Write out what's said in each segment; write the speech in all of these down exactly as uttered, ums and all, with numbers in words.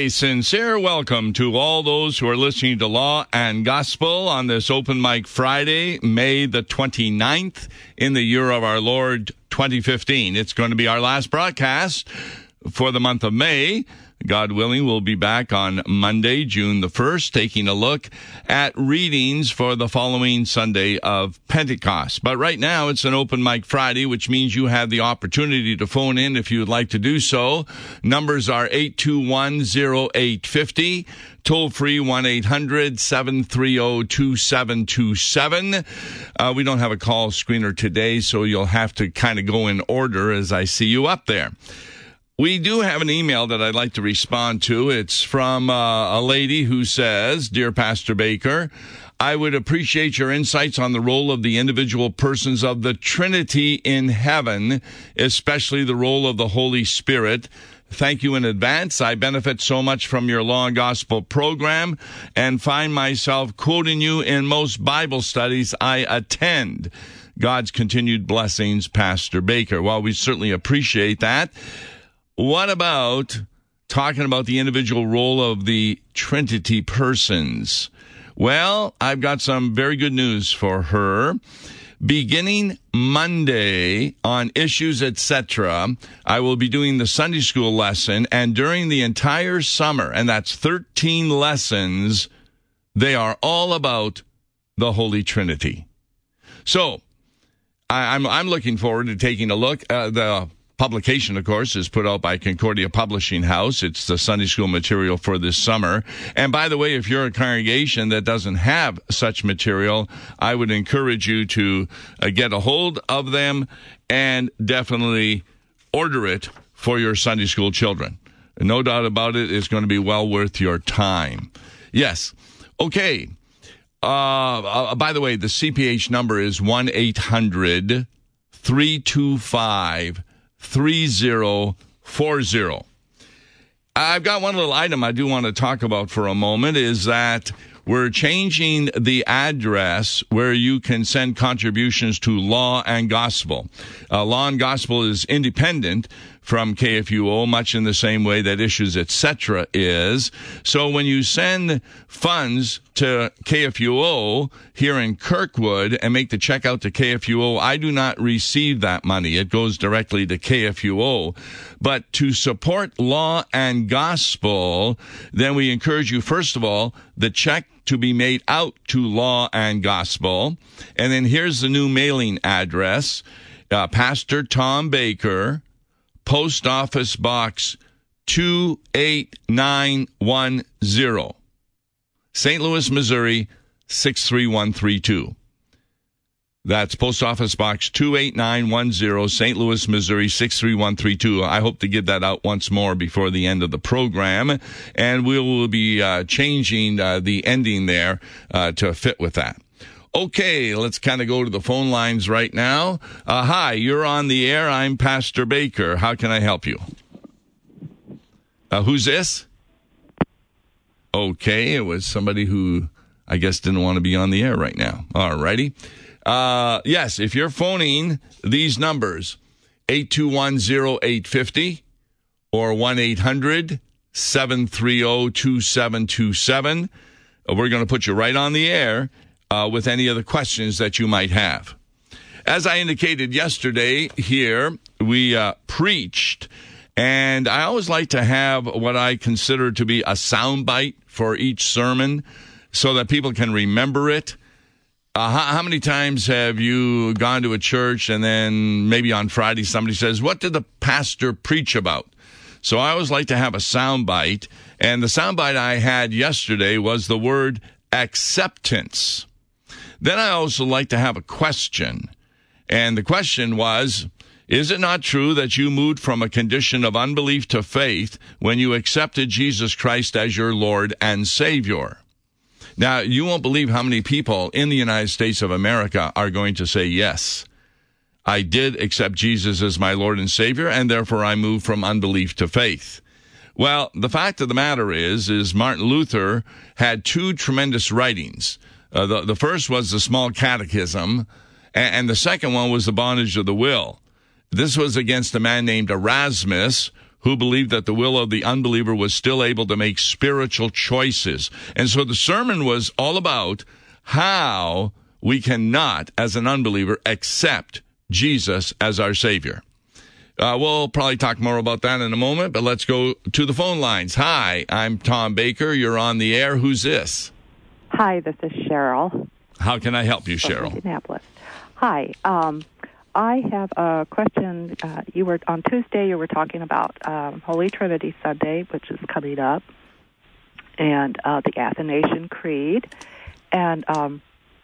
A sincere welcome to all those who are listening to Law and Gospel on this Open Mic Friday, May the twenty-ninth, in the year of our Lord twenty fifteen. It's going to be our last broadcast for the month of May. God willing, we'll be back on Monday, June the first, taking a look at readings for the following Sunday of Pentecost. But right now, it's an Open Mic Friday, which means you have the opportunity to phone in if you would like to do so. Numbers are eight two one, oh eight five oh, toll free one eight hundred, seven three zero, two seven two seven. Uh, we don't have a call screener today, so you'll have to kind of go in order as I see you up there. We do have an email that I'd like to respond to. It's from uh, a lady who says, Dear Pastor Baker, I would appreciate your insights on the role of the individual persons of the Trinity in heaven, especially the role of the Holy Spirit. Thank you in advance. I benefit so much from your Law and Gospel program and find myself quoting you in most Bible studies I attend. God's continued blessings, Pastor Baker. Well, we certainly appreciate that. What about talking about the individual role of the Trinity persons? Well, I've got some very good news for her. Beginning Monday on Issues, et cetera, I will be doing the Sunday school lesson, and during the entire summer, and that's thirteen lessons, they are all about the Holy Trinity. So, I, I'm I'm looking forward to taking a look. Uh, the publication, of course, is put out by Concordia Publishing House. It's the Sunday school material for this summer. And by the way, if you're a congregation that doesn't have such material, I would encourage you to uh, get a hold of them and definitely order it for your Sunday school children. No doubt about it, it's going to be well worth your time. Yes. Okay. Uh, uh, by the way, the C P H number is one eight hundred, three two five, three zero four zero. I've got one little item I do want to talk about for a moment, is that we're changing the address where you can send contributions to Law and Gospel. Uh, Law and Gospel is independent from K F U O, much in the same way that Issues, et cetera is. So when you send funds to K F U O here in Kirkwood and make the check out to K F U O, I do not receive that money. It goes directly to K F U O. But to support Law and Gospel, then we encourage you, first of all, the check to be made out to Law and Gospel. And then here's the new mailing address, uh, Pastor Tom Baker, Post Office Box two eight nine one zero, Saint Louis, Missouri, six three one three two. That's Post Office Box two eight nine one zero, Saint Louis, Missouri, six three one three two. I hope to get that out once more before the end of the program, and we will be uh, changing uh, the ending there uh, to fit with that. Okay, let's kind of go to the phone lines right now. Uh, hi, you're on the air. I'm Pastor Baker. How can I help you? Uh, who's this? Okay, it was somebody who I guess didn't want to be on the air right now. All righty. Uh, yes, if you're phoning these numbers, eight two one, oh eight five oh or one eight hundred, seven three zero, two seven two seven, we're going to put you right on the air Uh, with any of the questions that you might have. As I indicated yesterday here, we uh, preached, and I always like to have what I consider to be a soundbite for each sermon so that people can remember it. Uh, how, how many times have you gone to a church and then maybe on Friday somebody says, what did the pastor preach about? So I always like to have a soundbite, and the soundbite I had yesterday was the word acceptance. Then I also like to have a question. And the question was, is it not true that you moved from a condition of unbelief to faith when you accepted Jesus Christ as your Lord and Savior? Now, you won't believe how many people in the United States of America are going to say, yes, I did accept Jesus as my Lord and Savior, and therefore I moved from unbelief to faith. Well, the fact of the matter is, is Martin Luther had two tremendous writings. Uh, the, the first was the Small Catechism, and, and the second one was the Bondage of the Will. This was against a man named Erasmus, who believed that the will of the unbeliever was still able to make spiritual choices. And so the sermon was all about how we cannot, as an unbeliever, accept Jesus as our Savior. Uh, we'll probably talk more about that in a moment, but let's go to the phone lines. Hi, I'm Tom Baker. You're on the air. Who's this? Hi, this is Cheryl. How can I help you, from Cheryl? Indianapolis. Hi. Um, I have a question. Uh, you were on Tuesday. You were talking about um, Holy Trinity Sunday, which is coming up, and uh, the Athanasian Creed. And um,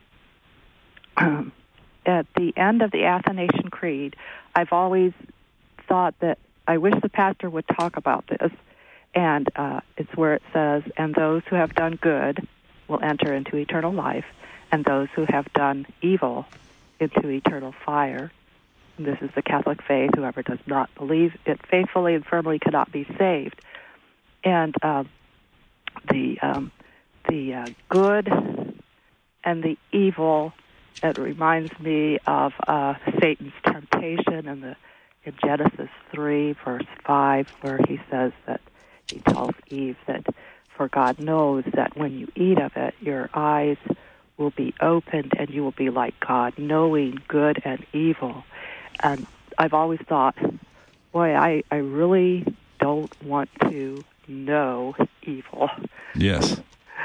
at the end of the Athanasian Creed, I've always thought that I wish the pastor would talk about this. And uh, it's where it says, "And those who have done good will enter into eternal life, and those who have done evil into eternal fire. And this is the Catholic faith. Whoever does not believe it faithfully and firmly cannot be saved." And uh, the um, the uh, good and the evil, it reminds me of uh, Satan's temptation in the in Genesis three, verse five, where he says that he tells Eve that, "For God knows that when you eat of it, your eyes will be opened and you will be like God, knowing good and evil." And I've always thought, boy, I, I really don't want to know evil. Yes.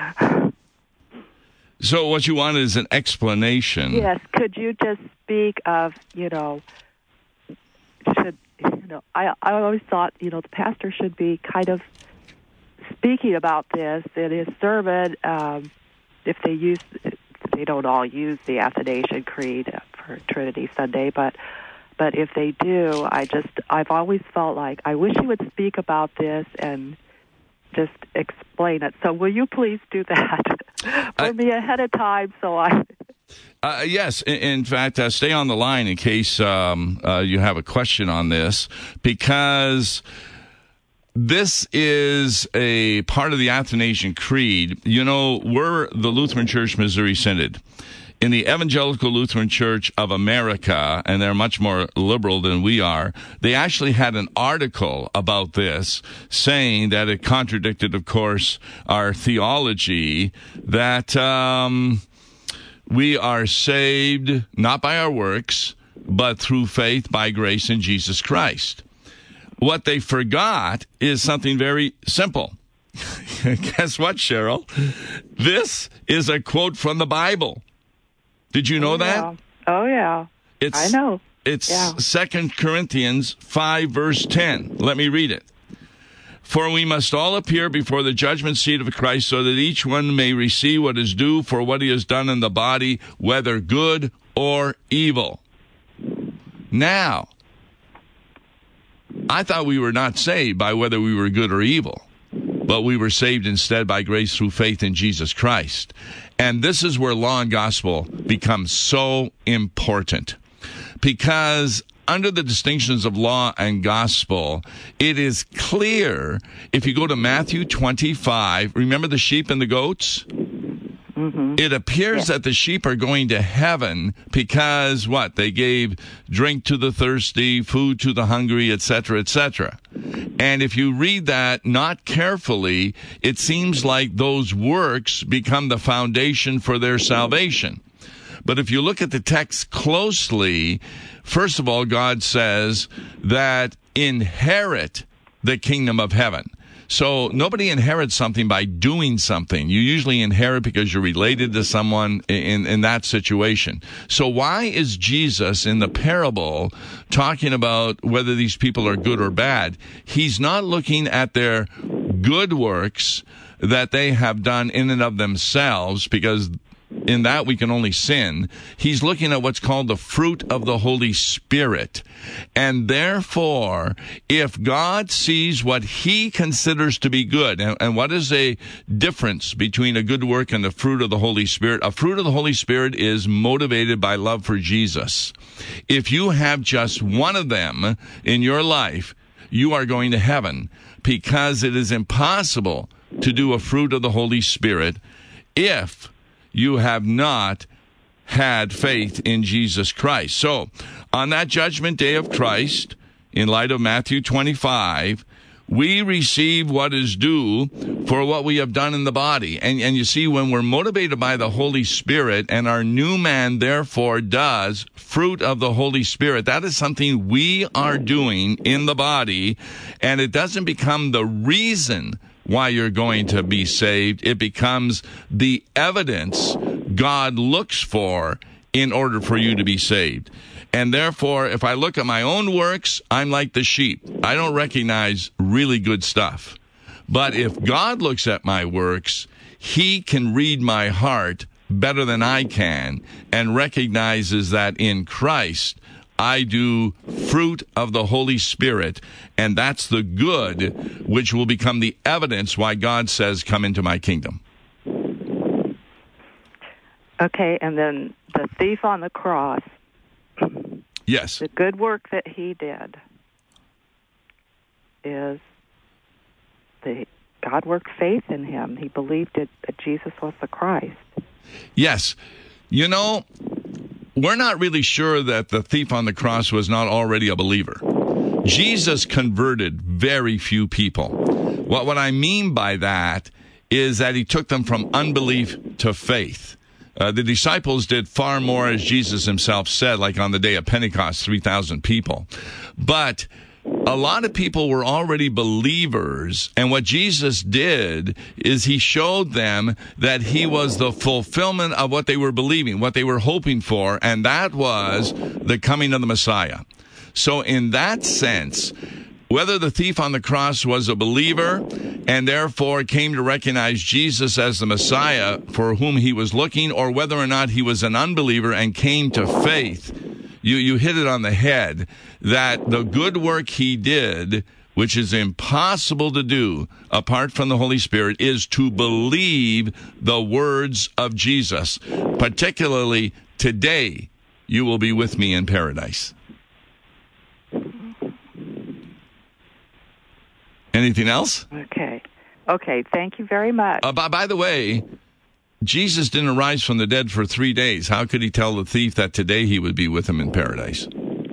So what you want is an explanation. Yes. Could you just speak of, you know, should, you know, I, I always thought, you know, the pastor should be kind of speaking about this in his sermon. Um, if they use, they don't all use the Athanasian Creed for Trinity Sunday, but but if they do, I just, I've always felt like I wish he would speak about this and just explain it. So will you please do that for I, me ahead of time so I... Uh, yes. In, in fact, uh, stay on the line in case um, uh, you have a question on this, because this is a part of the Athanasian Creed. You know, we're the Lutheran Church Missouri Synod. In the Evangelical Lutheran Church of America, and they're much more liberal than we are, they actually had an article about this saying that it contradicted, of course, our theology that um, we are saved not by our works, but through faith by grace in Jesus Christ. What they forgot is something very simple. Guess what, Cheryl? This is a quote from the Bible. Did you know oh, that? Yeah. Oh, yeah. It's, I know. It's yeah. Second Corinthians five, verse ten. Let me read it. "For we must all appear before the judgment seat of Christ, so that each one may receive what is due for what he has done in the body, whether good or evil." Now, I thought we were not saved by whether we were good or evil, but we were saved instead by grace through faith in Jesus Christ. And this is where law and gospel becomes so important, because under the distinctions of law and gospel, it is clear, if you go to Matthew twenty-five, remember the sheep and the goats? Mm-hmm. It appears yeah. that the sheep are going to heaven because, what? They gave drink to the thirsty, food to the hungry, et cetera, et cetera. And if you read that not carefully, it seems like those works become the foundation for their salvation. But if you look at the text closely, first of all, God says that inherit the kingdom of heaven. So nobody inherits something by doing something. You usually inherit because you're related to someone in, in that situation. So why is Jesus in the parable talking about whether these people are good or bad? He's not looking at their good works that they have done in and of themselves, because in that we can only sin. He's looking at what's called the fruit of the Holy Spirit. And therefore, if God sees what he considers to be good, and, and what is a difference between a good work and the fruit of the Holy Spirit? A fruit of the Holy Spirit is motivated by love for Jesus. If you have just one of them in your life, you are going to heaven, because it is impossible to do a fruit of the Holy Spirit if you have not had faith in Jesus Christ. So, on that judgment day of Christ, in light of Matthew twenty-five, we receive what is due for what we have done in the body. And, and you see, when we're motivated by the Holy Spirit, and our new man therefore does fruit of the Holy Spirit, that is something we are doing in the body, and it doesn't become the reason why you're going to be saved. It becomes the evidence God looks for in order for you to be saved. And therefore, if I look at my own works, I'm like the sheep. I don't recognize really good stuff. But if God looks at my works, he can read my heart better than I can and recognizes that in Christ, I do fruit of the Holy Spirit, and that's the good which will become the evidence why God says, come into my kingdom. Okay, and then the thief on the cross. Yes. The good work that he did is the God worked faith in him. He believed it, that Jesus was the Christ. Yes. You know, we're not really sure that the thief on the cross was not already a believer. Jesus converted very few people. What, what I mean by that is that he took them from unbelief to faith. Uh, the disciples did far more, as Jesus himself said, like on the day of Pentecost, three thousand people. But a lot of people were already believers, and what Jesus did is he showed them that he was the fulfillment of what they were believing, what they were hoping for, and that was the coming of the Messiah. So in that sense, whether the thief on the cross was a believer and therefore came to recognize Jesus as the Messiah for whom he was looking, or whether or not he was an unbeliever and came to faith, you, you hit it on the head, that the good work he did, which is impossible to do apart from the Holy Spirit, is to believe the words of Jesus. Particularly, today you will be with me in paradise. Anything else? Okay. Okay, thank you very much. Uh, by, by the way, Jesus didn't rise from the dead for three days. How could he tell the thief that today he would be with him in paradise?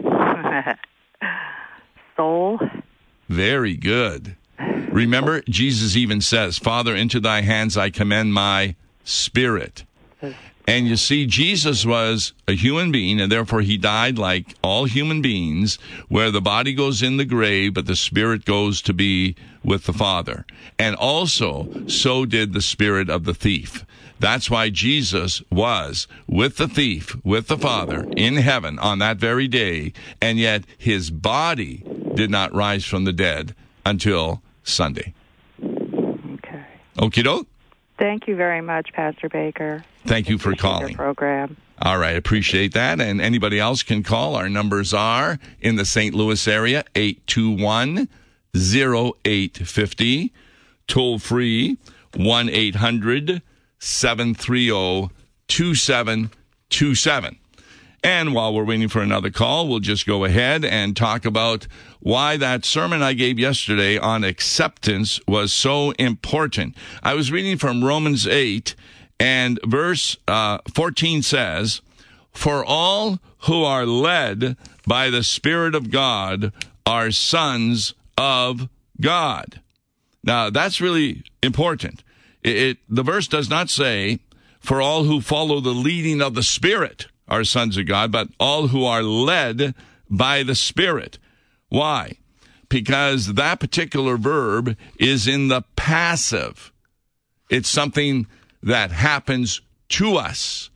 Soul. Very good. Remember, Jesus even says, Father, into thy hands I commend my spirit. And you see, Jesus was a human being, and therefore he died like all human beings, where the body goes in the grave, but the spirit goes to be with the Father. And also, so did the spirit of the thief. That's why Jesus was with the thief, with the Father, in heaven on that very day, and yet his body did not rise from the dead until Sunday. Okay. Okie doke? Thank you very much, Pastor Baker. Thank you for Appreciate calling. Your program. All right, appreciate that. And anybody else can call. Our numbers are in the Saint Louis area, eight two one, oh eight five oh, toll free, one eight hundred, seven three zero, two seven two seven. And while we're waiting for another call, we'll just go ahead and talk about why that sermon I gave yesterday on acceptance was so important. I was reading from Romans eight, and verse uh, fourteen says, For all who are led by the Spirit of God are sons of God. Now, that's really important. It, it, the verse does not say, for all who follow the leading of the Spirit are sons of God, but all who are led by the Spirit. Why? Because that particular verb is in the passive. It's something that happens to us.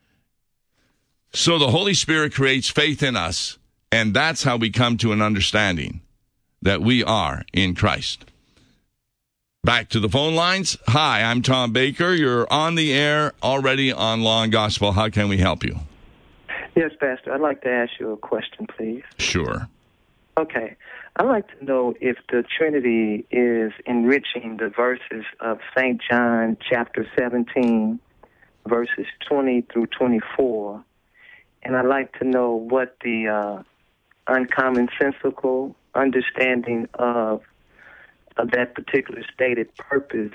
So the Holy Spirit creates faith in us, and that's how we come to an understanding that we are in Christ. Back to the phone lines. Hi, I'm Tom Baker. You're on the air already on Law and Gospel. How can we help you? Yes, Pastor. I'd like to ask you a question, please. Sure. Okay. I'd like to know if the Trinity is enriching the verses of Saint John chapter seventeen, verses twenty through twenty-four. And I'd like to know what the uh, uncommonsensical understanding of, of that particular stated purpose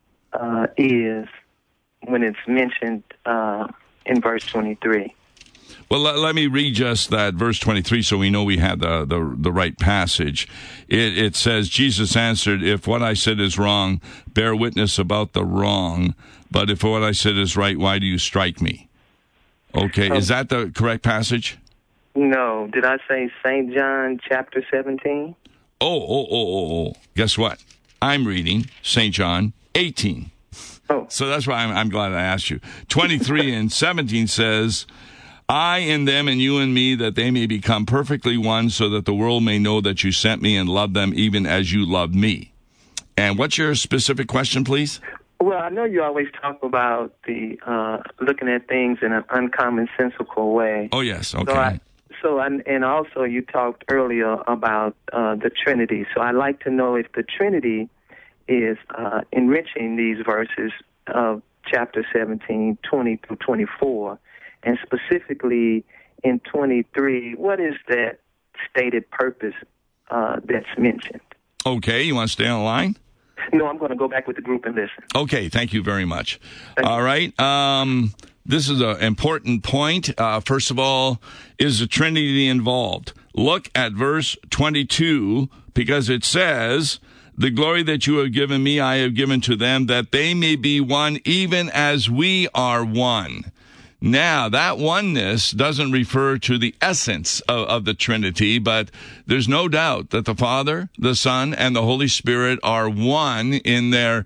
uh, is when it's mentioned uh, in verse twenty-three. Well, let, let me read just that verse twenty-three so we know we had the, the, the right passage. It, it says, Jesus answered, if what I said is wrong, bear witness about the wrong. But if what I said is right, why do you strike me? Okay, is that the correct passage? No. Did I say Saint John chapter seventeen? Oh, oh, oh, oh, oh. Guess what? I'm reading Saint John eighteen. Oh. So that's why I'm, I'm glad I asked you. twenty-three and seventeen says, I in them and you in me, that they may become perfectly one, so that the world may know that you sent me and loved them even as you loved me. And what's your specific question, please? Well, I know you always talk about the uh, looking at things in an uncommonsensical way. Oh, yes. Okay. So, I, so I, and also you talked earlier about uh, the Trinity. So I'd like to know if the Trinity is uh, enriching these verses of chapter seventeen, twenty through twenty-four, and specifically in twenty-three, what is that stated purpose uh, that's mentioned? Okay, you want to stay on the line? No, I'm going to go back with the group and listen. Okay, thank you very much. Thank all you. right, um, this is an important point. Uh, first of all, is the Trinity involved? Look at verse twenty-two, because it says, the glory that you have given me, I have given to them, that they may be one, even as we are one. Now, that oneness doesn't refer to the essence of, of the Trinity, but there's no doubt that the Father, the Son, and the Holy Spirit are one in their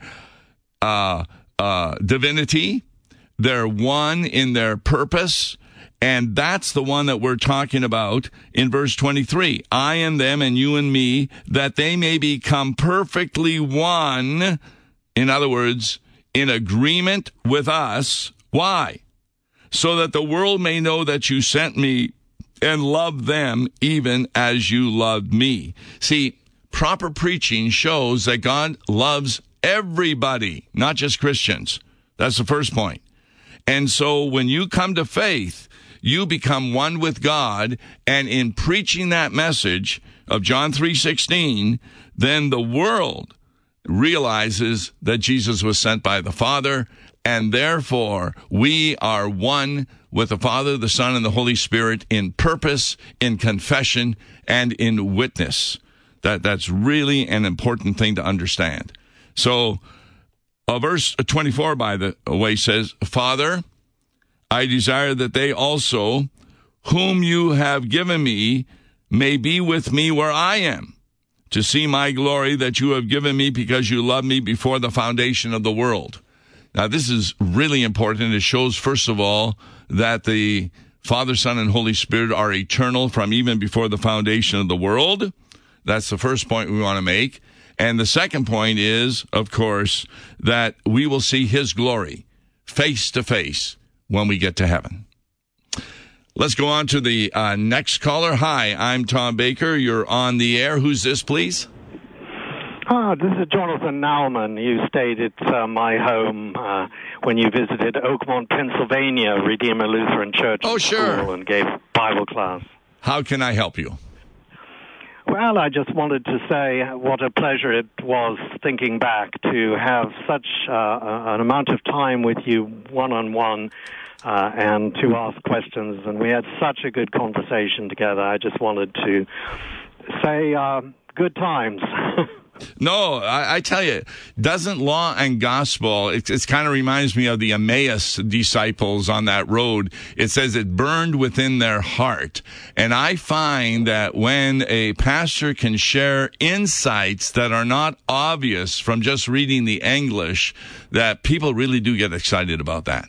uh, uh, divinity. They're one in their purpose. And that's the one that we're talking about in verse twenty-three. I and them and you and me, that they may become perfectly one. In other words, in agreement with us. Why? So that the world may know that you sent me and loved them even as you loved me. See, proper preaching shows that God loves everybody, not just Christians. That's the first point. And so when you come to faith, you become one with God, and in preaching that message of John three sixteen, then the world realizes that Jesus was sent by the Father, and therefore we are one with the Father, the Son, and the Holy Spirit in purpose, in confession, and in witness. That that's really an important thing to understand. So, uh, verse twenty-four, by the way, says, Father, I desire that they also, whom you have given me, may be with me where I am, to see my glory that you have given me because you loved me before the foundation of the world. Now, this is really important. It shows, first of all, that the Father, Son, and Holy Spirit are eternal from even before the foundation of the world. That's the first point we want to make. And the second point is, of course, that we will see his glory face to face when we get to heaven. Let's go on to the uh, next caller. Hi, I'm Tom Baker. You're on the air. Who's this, please? Ah, this is Jonathan Nauman. You stayed at uh, my home uh, when you visited Oakmont, Pennsylvania, Redeemer Lutheran Church. Oh, sure. School, and gave Bible class. How can I help you? Well, I just wanted to say what a pleasure it was, thinking back, to have such uh, an amount of time with you one-on-one uh, and to ask questions. And we had such a good conversation together. I just wanted to say uh, good times. No, I, I tell you, doesn't law and gospel, it, it kind of reminds me of the Emmaus disciples on that road. It says it burned within their heart. And I find that when a pastor can share insights that are not obvious from just reading the English, that people really do get excited about that.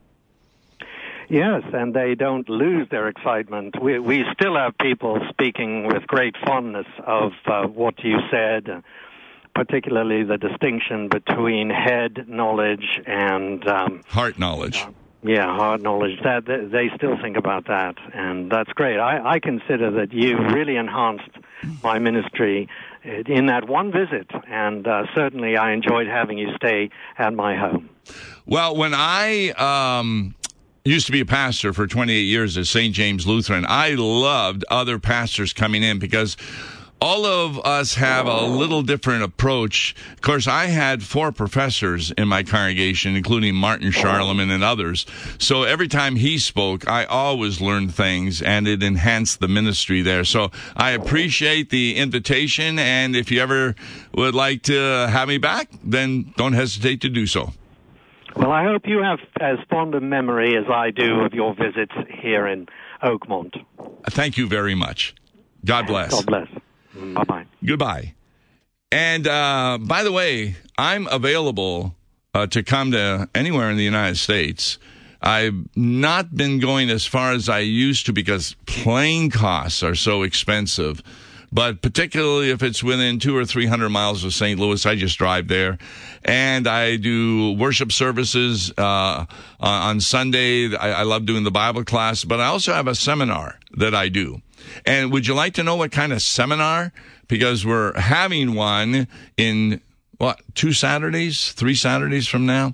Yes, and they don't lose their excitement. We, we still have people speaking with great fondness of uh, what you said, uh, particularly the distinction between head knowledge and um, heart knowledge. Uh, yeah, heart knowledge. That they still think about that, and that's great. I, I consider that you really enhanced my ministry in that one visit, and uh, certainly I enjoyed having you stay at my home. Well, when I um, used to be a pastor for twenty-eight years at Saint James Lutheran, I loved other pastors coming in because all of us have a little different approach. Of course, I had four professors in my congregation, including Martin Charlemagne and others. So every time he spoke, I always learned things, and it enhanced the ministry there. So I appreciate the invitation, and if you ever would like to have me back, then don't hesitate to do so. Well, I hope you have as fond a memory as I do of your visits here in Oakmont. Thank you very much. God bless. God bless. Bye-bye. Goodbye. And uh, by the way, I'm available uh, to come to anywhere in the United States. I've not been going as far as I used to because plane costs are so expensive. But particularly if it's within two or three hundred miles of Saint Louis, I just drive there. And I do worship services uh, on Sunday. I, I love doing the Bible class, but I also have a seminar that I do. And would you like to know what kind of seminar? Because we're having one in, what, two Saturdays, three Saturdays from now.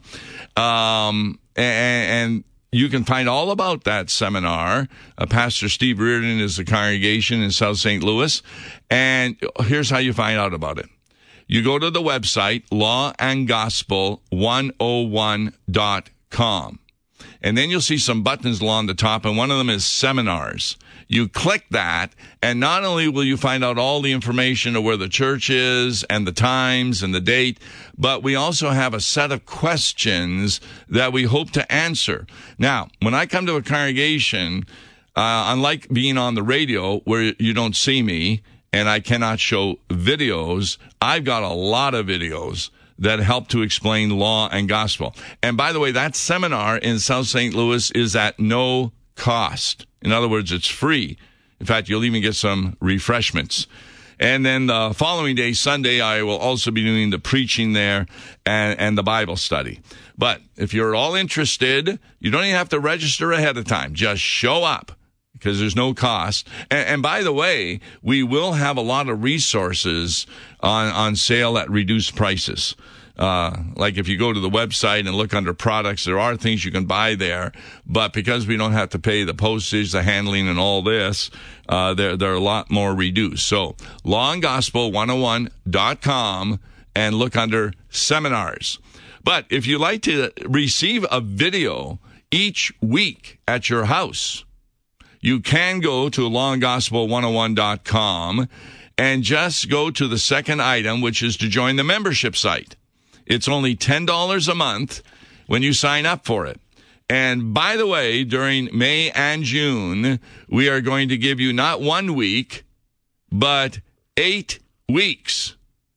Um, and, and you can find all about that seminar. Uh, Pastor Steve Reardon is the congregation in South Saint Louis. And here's how you find out about it. You go to the website, law and gospel one oh one dot com. And then you'll see some buttons along the top, and one of them is seminars. You click that, and not only will you find out all the information of where the church is and the times and the date, but we also have a set of questions that we hope to answer. Now, when I come to a congregation, uh, unlike being on the radio where you don't see me and I cannot show videos, I've got a lot of videos that help to explain law and gospel. And by the way, that seminar in South Saint Louis is at no cost. In other words, it's free. In fact, you'll even get some refreshments. And then the following day, Sunday, I will also be doing the preaching there and, and the Bible study. But if you're all interested, you don't even have to register ahead of time. Just show up because there's no cost. And, and by the way, we will have a lot of resources on, on sale at reduced prices. Uh, like if you go to the website and look under products, there are things you can buy there, but because we don't have to pay the postage, the handling, and all this, uh, they're, they're a lot more reduced. So, law and gospel one oh one dot com and look under seminars. But if you'd like to receive a video each week at your house, you can go to law and gospel one oh one dot com and just go to the second item, which is to join the membership site. It's only ten dollars a month when you sign up for it. And by the way, during May and June, we are going to give you not one week, but eight weeks.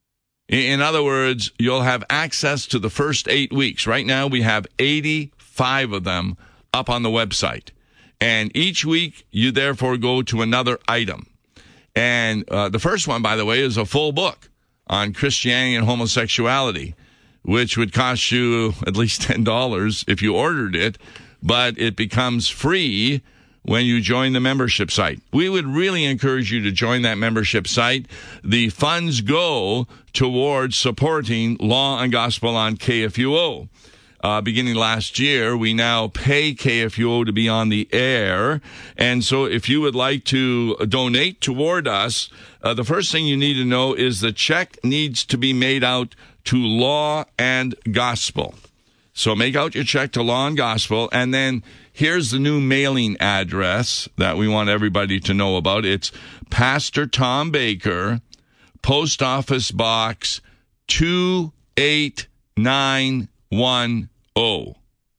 In other words, you'll have access to the first eight weeks. Right now, we have eighty-five of them up on the website. And each week, you therefore go to another item. And uh, the first one, by the way, is a full book on Christianity and homosexuality, which would cost you at least ten dollars if you ordered it, but it becomes free when you join the membership site. We would really encourage you to join that membership site. The funds go towards supporting Law and Gospel on K F U O. Uh, beginning last year, we now pay K F U O to be on the air. And so if you would like to donate toward us, uh, the first thing you need to know is the check needs to be made out to Law and Gospel. So make out your check to Law and Gospel, and then here's the new mailing address that we want everybody to know about. It's Pastor Tom Baker, Post Office Box two eight nine one zero.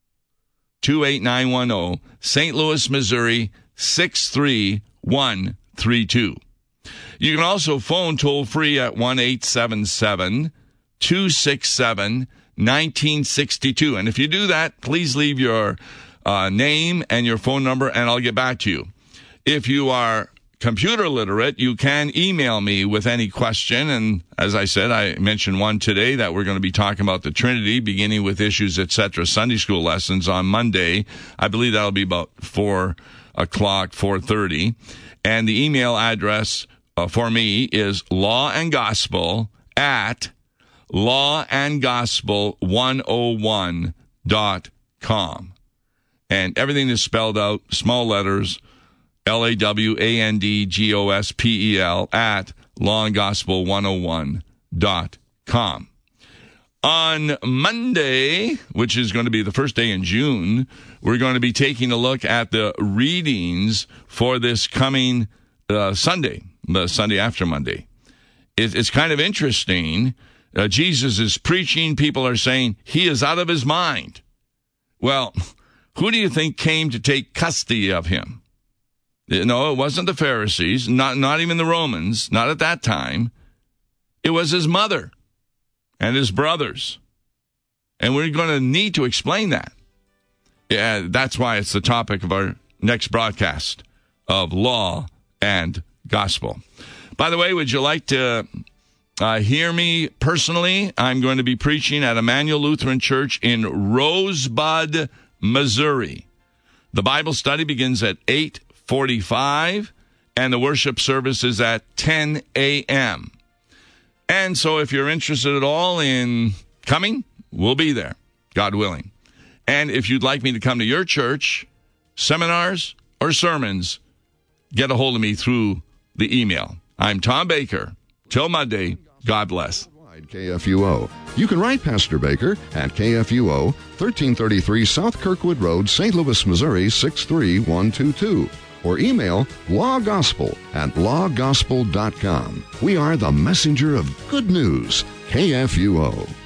two eight nine one zero, Saint Louis, Missouri, six three one three two. You can also phone toll-free at one eight seven seven two six seven one nine six two. And if you do that, please leave your uh, name and your phone number, and I'll get back to you. If you are computer literate, you can email me with any question. And as I said, I mentioned one today that we're going to be talking about the Trinity, beginning with Issues, et cetera, Sunday school lessons on Monday. I believe that'll be about four o'clock, four thirty. And the email address uh, for me is lawandgospel at lawandgospel one oh one dot com. And everything is spelled out, small letters, L A W A N D G O S P E L, at law and gospel one oh one dot com. On Monday, which is going to be the first day in June, we're going to be taking a look at the readings for this coming uh, Sunday, the Sunday after Monday. It, it's kind of interesting. Uh, Jesus is preaching. People are saying he is out of his mind. Well, who do you think came to take custody of him? No, it wasn't the Pharisees, not, not even the Romans, not at that time. It was his mother and his brothers. And we're going to need to explain that. Yeah, that's why it's the topic of our next broadcast of Law and Gospel. By the way, would you like to uh, hear me personally? I'm going to be preaching at Emmanuel Lutheran Church in Rosebud, Missouri. The Bible study begins at eight forty-five, and the worship service is at ten a.m. And so if you're interested at all in coming, we'll be there, God willing. And if you'd like me to come to your church, seminars or sermons, get a hold of me through the email. I'm Tom Baker. Till Monday, God bless. K F U O. You can write Pastor Baker at K F U O, thirteen thirty-three South Kirkwood Road, Saint Louis, Missouri, six three one two two. Or email lawgospel at lawgospel dot com. We are the messenger of good news, K F U O.